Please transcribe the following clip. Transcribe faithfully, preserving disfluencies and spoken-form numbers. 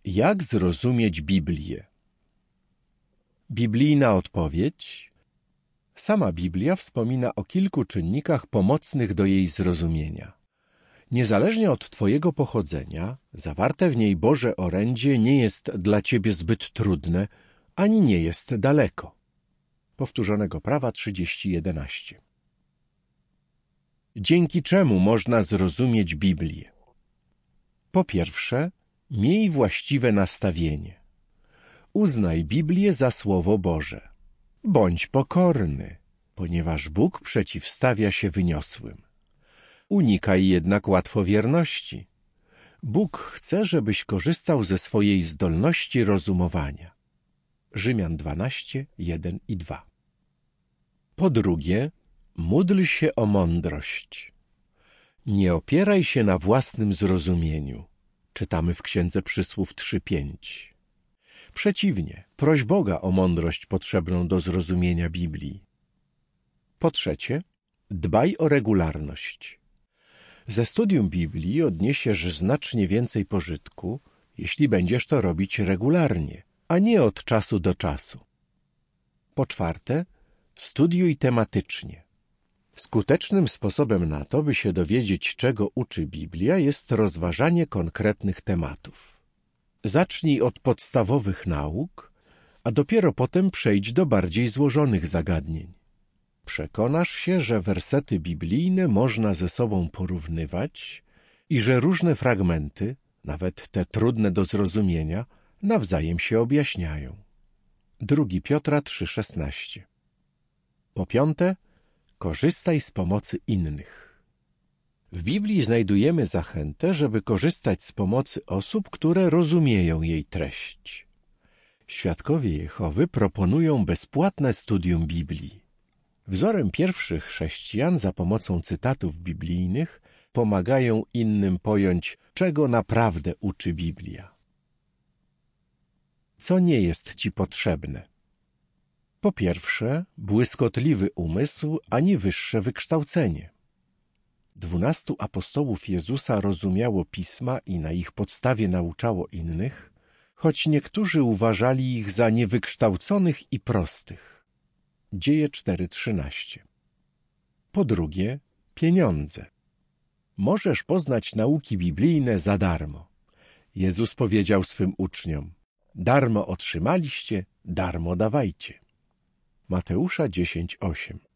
Jak zrozumieć Biblię? Biblijna odpowiedź. Sama Biblia wspomina o kilku czynnikach pomocnych do jej zrozumienia. Niezależnie od twojego pochodzenia, zawarte w niej Boże orędzie nie jest dla ciebie zbyt trudne, ani nie jest daleko. Powtórzonego prawa trzydzieści jedenaście. Dzięki czemu można zrozumieć Biblię? Po pierwsze, miej właściwe nastawienie. Uznaj Biblię za Słowo Boże. Bądź pokorny, ponieważ Bóg przeciwstawia się wyniosłym. Unikaj jednak łatwowierności. Bóg chce, żebyś korzystał ze swojej zdolności rozumowania. Rzymian dwanaście, jeden i dwa. Po drugie, módl się o mądrość. Nie opieraj się na własnym zrozumieniu. Czytamy w Księdze Przysłów trzy, pięć. Przeciwnie, proś Boga o mądrość potrzebną do zrozumienia Biblii. Po trzecie, dbaj o regularność. Ze studium Biblii odniesiesz znacznie więcej pożytku, jeśli będziesz to robić regularnie, a nie od czasu do czasu. Po czwarte, studiuj tematycznie. Skutecznym sposobem na to, by się dowiedzieć, czego uczy Biblia, jest rozważanie konkretnych tematów. Zacznij od podstawowych nauk, a dopiero potem przejdź do bardziej złożonych zagadnień. Przekonasz się, że wersety biblijne można ze sobą porównywać i że różne fragmenty, nawet te trudne do zrozumienia, nawzajem się objaśniają. Drugi Piotra trzy, szesnaście. Po piąte, korzystaj z pomocy innych. W Biblii znajdujemy zachętę, żeby korzystać z pomocy osób, które rozumieją jej treść. Świadkowie Jehowy proponują bezpłatne studium Biblii. Wzorem pierwszych chrześcijan za pomocą cytatów biblijnych pomagają innym pojąć, czego naprawdę uczy Biblia. Co nie jest ci potrzebne? Po pierwsze, błyskotliwy umysł ani wyższe wykształcenie. Dwunastu apostołów Jezusa rozumiało pisma i na ich podstawie nauczało innych, choć niektórzy uważali ich za niewykształconych i prostych. Dzieje cztery, trzynaście. Po drugie, pieniądze. Możesz poznać nauki biblijne za darmo. Jezus powiedział swym uczniom: darmo otrzymaliście, darmo dawajcie. Mateusza dziesięć, osiem.